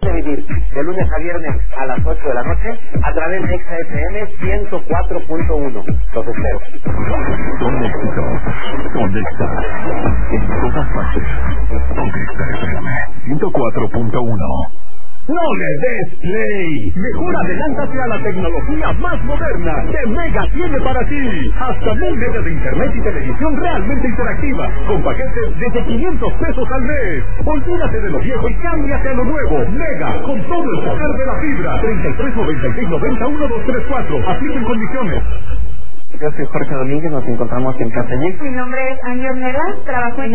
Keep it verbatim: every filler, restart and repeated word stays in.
de vivir de lunes a viernes a las ocho de la noche a través de Exa F M ciento cuatro punto uno. Los espero. ¿Dónde estás? ¿Dónde estás? En todas partes. ¿Dónde está F M ciento cuatro punto uno? ¡No le des play! Mejor adelántate a la tecnología más moderna que Mega tiene para ti. Hasta mil megas de internet y televisión realmente interactiva, con paquetes desde quinientos pesos al mes. Olvídate de lo viejo y cámbiate a lo nuevo. Mega, con todo el poder de la fibra. treinta y tres noventa y seis noventa uno dos tres cuatro. Apliquen condiciones. Yo soy Jorge Domínguez, nos encontramos en Casa Geek. Mi nombre es Ángel Ornelas, trabajo en